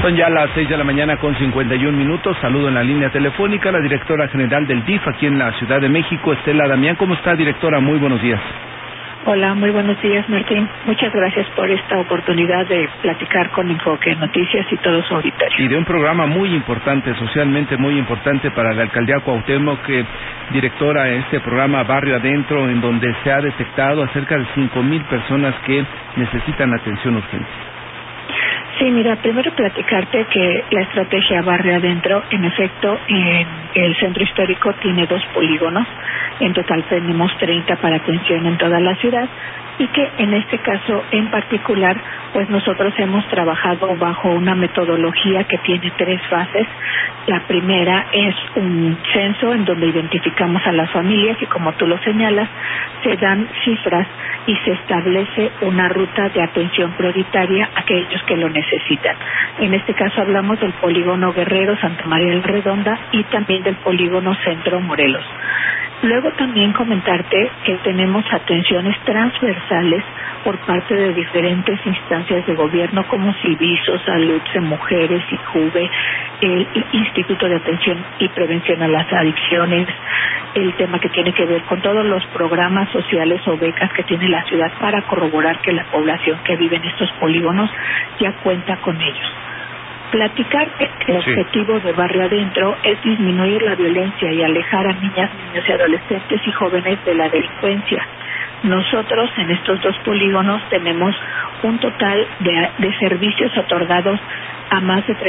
Son ya las 6 de la mañana con 51 minutos. Saludo en la línea telefónica a la directora general del DIF aquí en la Ciudad de México, Estela Damián. ¿Cómo está, directora? Muy buenos días. Hola, muy buenos días, Martín. Muchas gracias por esta oportunidad de platicar con Enfoque Noticias y todo su auditorio. Y de un programa muy importante, socialmente muy importante para la alcaldía Cuauhtémoc, directora, este programa Barrio Adentro, en donde se ha detectado a cerca de 5,000 personas que necesitan atención urgente. Sí, mira, primero platicarte que la estrategia Barrio Adentro, en efecto, en el centro histórico tiene 2 polígonos. En total tenemos 30 para atención en toda la ciudad y que en este caso en particular, pues nosotros hemos trabajado bajo una metodología que tiene 3 fases. La primera es un censo en donde identificamos a las familias y, como tú lo señalas, se dan cifras y se establece una ruta de atención prioritaria a aquellos que lo necesitan. En este caso hablamos del polígono Guerrero, Santa María la Redonda y también del polígono Centro Morelos. Luego también comentarte que tenemos atenciones transversales por parte de diferentes instancias de gobierno como Civiso, Salud, Mujeres, IJUVE, el Instituto de Atención y Prevención a las Adicciones, el tema que tiene que ver con todos los programas sociales o becas que tiene la ciudad para corroborar que la población que vive en estos polígonos ya cuenta con ellos. Platicar que el objetivo de Barrio Adentro es disminuir la violencia y alejar a niñas, niños y adolescentes y jóvenes de la delincuencia. Nosotros en estos 2 polígonos tenemos un total de servicios otorgados a más de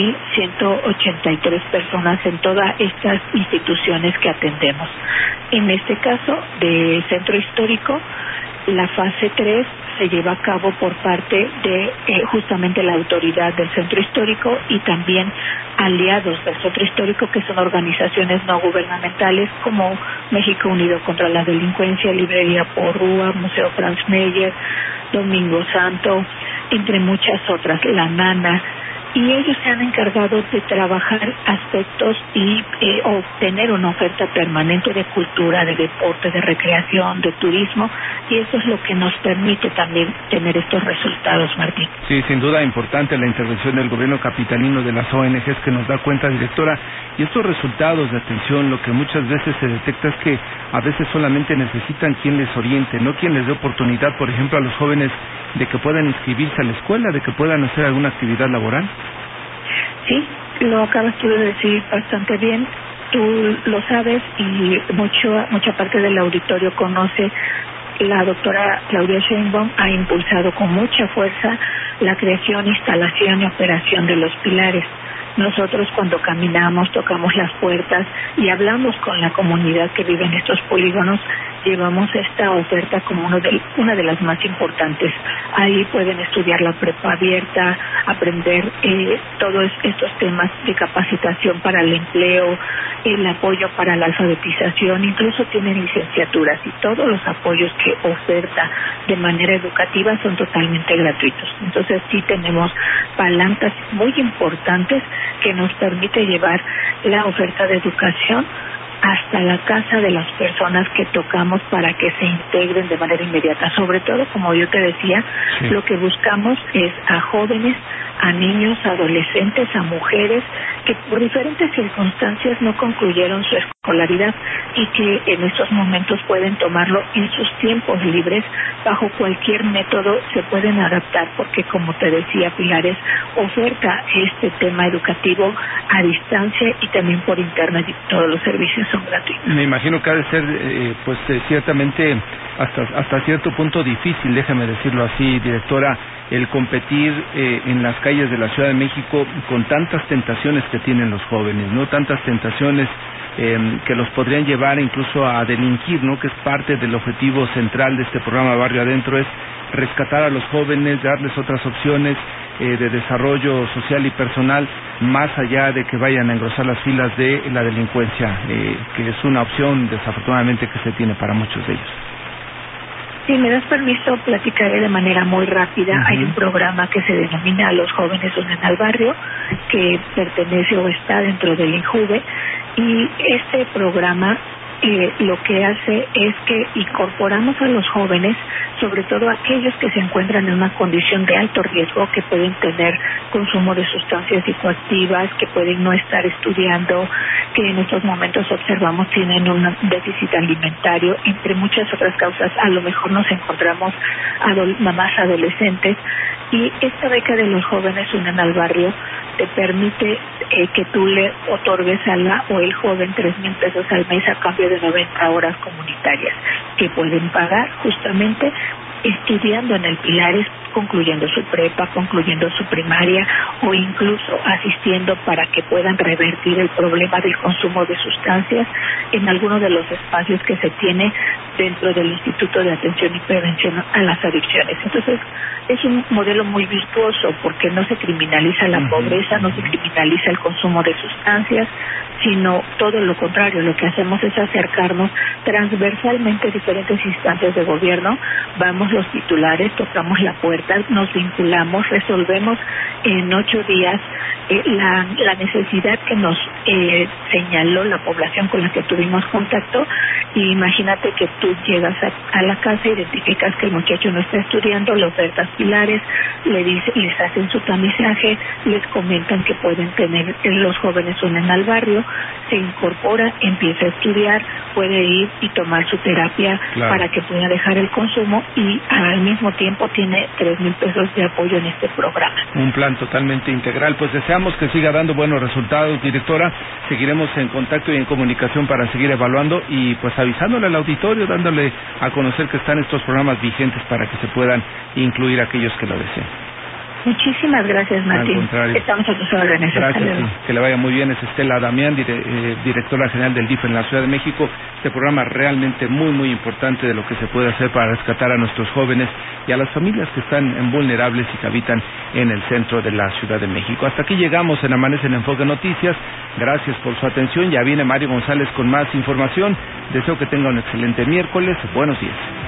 30,183 personas en todas estas instituciones que atendemos. En este caso, de centro histórico, la fase 3 se lleva a cabo por parte de justamente la autoridad del centro histórico y también aliados del centro histórico, que son organizaciones no gubernamentales como México Unido contra la Delincuencia, Librería Porrúa, Museo Franz Mayer, Domingo Santo, entre muchas otras, La Nana. Y ellos se han encargado de trabajar aspectos y obtener una oferta permanente de cultura, de deporte, de recreación, de turismo, y eso es lo que nos permite también tener estos resultados, Martín. Sí, sin duda importante la intervención del gobierno capitalino, de las ONGs, que nos da cuenta, directora, y estos resultados de atención, lo que muchas veces se detecta es que a veces solamente necesitan quien les oriente, no quien les dé oportunidad, por ejemplo, a los jóvenes de que puedan inscribirse a la escuela, de que puedan hacer alguna actividad laboral. Sí, lo acabas tú de decir bastante bien. Tú lo sabes y mucha parte del auditorio conoce. La doctora Claudia Sheinbaum ha impulsado con mucha fuerza la creación, instalación y operación de los pilares. Nosotros, cuando caminamos, tocamos las puertas y hablamos con la comunidad que vive en estos polígonos, llevamos esta oferta como una de las más importantes. Ahí pueden estudiar la prepa abierta, aprender todos estos temas de capacitación para el empleo, el apoyo para la alfabetización, incluso tienen licenciaturas, y todos los apoyos que oferta de manera educativa son totalmente gratuitos. Entonces sí tenemos palancas muy importantes que nos permite llevar la oferta de educación hasta la casa de las personas que tocamos para que se integren de manera inmediata. Sobre todo, como yo te decía, lo que buscamos es a jóvenes, a niños, a adolescentes, a mujeres que por diferentes circunstancias no concluyeron su escolaridad y que en estos momentos pueden tomarlo en sus tiempos libres. Bajo cualquier método se pueden adaptar, porque, como te decía, Pilares oferta este tema educativo a distancia y también por internet, y todos los servicios son gratuitos. Me imagino que ha de ser ciertamente hasta cierto punto difícil, déjame decirlo así, directora, el competir en las calles de la Ciudad de México con tantas tentaciones que tienen los jóvenes, ¿no? Tantas tentaciones que los podrían llevar incluso a delinquir, ¿no? Que es parte del objetivo central de este programa Barrio Adentro, es rescatar a los jóvenes, darles otras opciones de desarrollo social y personal, más allá de que vayan a engrosar las filas de la delincuencia, que es una opción desafortunadamente que se tiene para muchos de ellos. Si me das permiso, platicaré de manera muy rápida. Hay un programa que se denomina Los Jóvenes Unen al Barrio, que pertenece o está dentro del IJUVE, y este programa lo que hace es que incorporamos a los jóvenes, sobre todo aquellos que se encuentran en una condición de alto riesgo, que pueden tener consumo de sustancias psicoactivas, que pueden no estar estudiando, que en estos momentos observamos tienen un déficit alimentario, entre muchas otras causas. A lo mejor nos encontramos mamás adolescentes, y esta beca de los jóvenes unen al barrio te permite que tú le otorgues a la o el joven 3,000 pesos al mes a cambio de 90 horas comunitarias que pueden pagar justamente estudiando en el Pilares, concluyendo su prepa, concluyendo su primaria, o incluso asistiendo para que puedan revertir el problema del consumo de sustancias en alguno de los espacios que se tiene dentro del Instituto de Atención y Prevención a las Adicciones. Entonces, es un modelo muy virtuoso porque no se criminaliza la pobreza, no se criminaliza el consumo de sustancias, sino todo lo contrario. Lo que hacemos es acercarnos transversalmente a diferentes instancias de gobierno. Vamos los titulares, tocamos la puerta, nos vinculamos, resolvemos en 8 días la necesidad que nos señaló la población con la que tuvimos contacto. Y imagínate que tú llegas a la casa, identificas que el muchacho no está estudiando, le ofertas Pilares, les hacen su tamizaje, les comentan que pueden tener, los jóvenes unen al barrio, se incorpora, empieza a estudiar, puede ir y tomar su terapia para que pueda dejar el consumo, y al mismo tiempo tiene 3,000 pesos de apoyo en este programa. Un plan totalmente integral. Pues deseamos que siga dando buenos resultados, directora. Seguiremos en contacto y en comunicación para seguir evaluando y pues avisándole al auditorio, dándole a conocer que están estos programas vigentes para que se puedan incluir aquellos que lo deseen. Muchísimas gracias, Martín. Al contrario. Estamos a tus órdenes. Gracias, sí. Que le vaya muy bien. Es Estela Damián, directora general del DIF en la Ciudad de México. Este programa realmente muy, muy importante de lo que se puede hacer para rescatar a nuestros jóvenes y a las familias que están vulnerables y que habitan en el centro de la Ciudad de México. Hasta aquí llegamos en Amanece en Enfoque Noticias. Gracias por su atención. Ya viene Mario González con más información. Deseo que tenga un excelente miércoles. Buenos días.